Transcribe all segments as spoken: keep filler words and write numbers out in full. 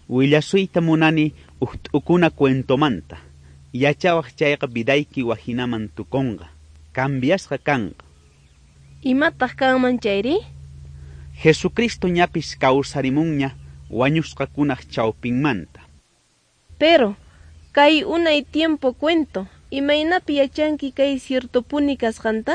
Willasuyta munani ukuna cuentomanta. Yachawaq chayqa vidayki wahinaman tukonga. Cambiasqa kanqa. Imataq kanman chayri? Jesucristo ñapis kawsarimunña wañusqakunaq chawpinmanta. Pero, kay unay tiempo cuento, imaynapi yachanki kay ciertopuni kasqanta?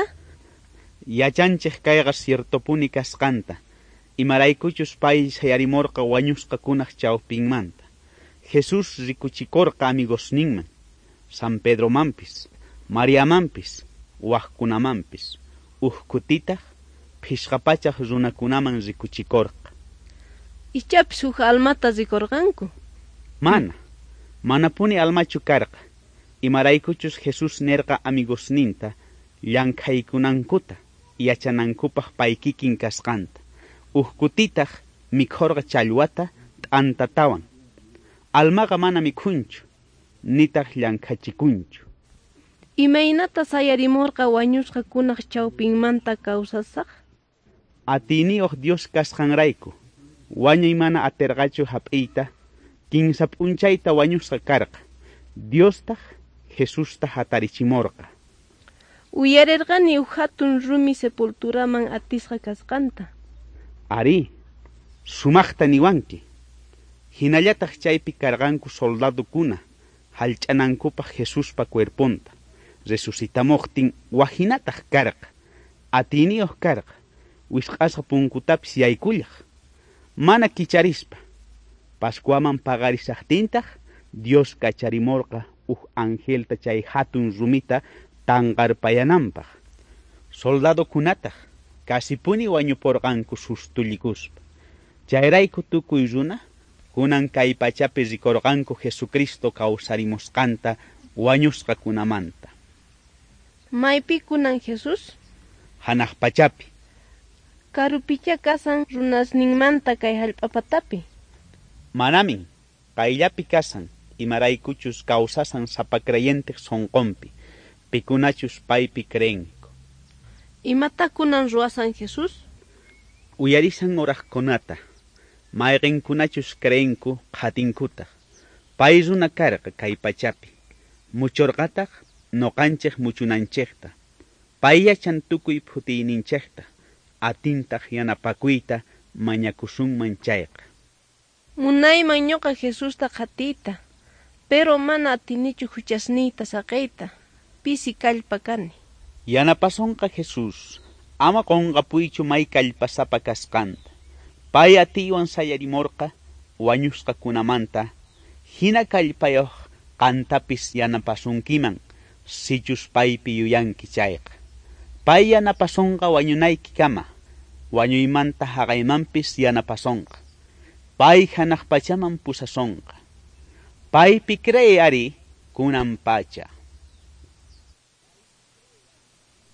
Yachanchik kayqa ciertopuni kasqanta. Imaraykuchus pay sayarimorqa wañusqakunaq chawpinmanta. Jesus rikuchikorqa amigosninman. San Pedro mampis, María mampis, waqkunamanpis. Uhkutitaq phishqapachaq runakunaman rikuchikorqa. Ichapis huk almata rikorqanku? Mana, manapuni almachu karqa. Imaraykuchus Jesus nerqa amigosninta llank'aykunankuta yachanankupaq paykikin kasqanta. Uhkutitaq mikhorqa challwata t'antatawan. Almaqa mana mikhunchu, nitaq llank'achikunchu. Imaynata sayarimorqa wañusqakunaq chawpinmanta kawsasaq? Atiniyuq Dios kasqanrayku, wañuy mana atirqachu hap'iyta, kinsa p'unchayta wañusqa karqa. Diostaq, Jesustaq hatarichimorqa. Uyarirqani huk hatun rumi sepulturaman atisqa kasqanta. Ari, sumaqta niwanki. Hinallataq chaypi karqanku soldadukuna, hallch'anankupaq Jesuspa cuerponta. Resucitamuqtin wahinataq karqa. Atiniyuq karqa. Wisq'asqa punkutapis yaykullaq. Mana kicharispa. Pascuaman pagarisaqtintaq Dios kacharimorqa uj angelta chay hatun rumita tanqarpayananpaq. Soldadokunataq kasipuni wañuporqanku sustullikuspa. Chayrayku tukuy runa kunan kay pachapi rikorqanku Jesucristo kawsarimusqanta wañusqakunamanta. Maypi kunan Jesus? Hanaq pachapi. Karupicha kasan runasninmanta kay hallp'apatapi. Manamin, kayllapi kasan imaraykuchus kawsasan sapa creyentes sonqonpi. Pikunachus paypi creenku. Imata kunan ruasan Jesus? Uyarisan oraqkunata. Mayqinkunachus creenku qatinkuta. Pay runa karqa kay pachapi. Muchorqataq noqanchik muchunanchikta. Pay yachan tukuy phutiyninchikta. Atintaq yanapakuyta mañakusunman chayqa. Munayman ñuqa Jesusta qatiyta, pero mana atinichu huchasniyta saqayta. Pisi kallpa kani. Yanapasonqa Jesus, ama qonqapuychu may kallpasapa kasqanta. Pay atiywan sayarimorqa wañusqakunamanta, hina kallpayuq qantapis yanapasunkiman, sichus paypi yuyanki chayqa. Pay yanapasonqa wañunayki kama, wañuymanta haqaymanpis yanapasonqa. Pay hanaq pachaman pusasonqa. Paypi cree ari kunan pacha.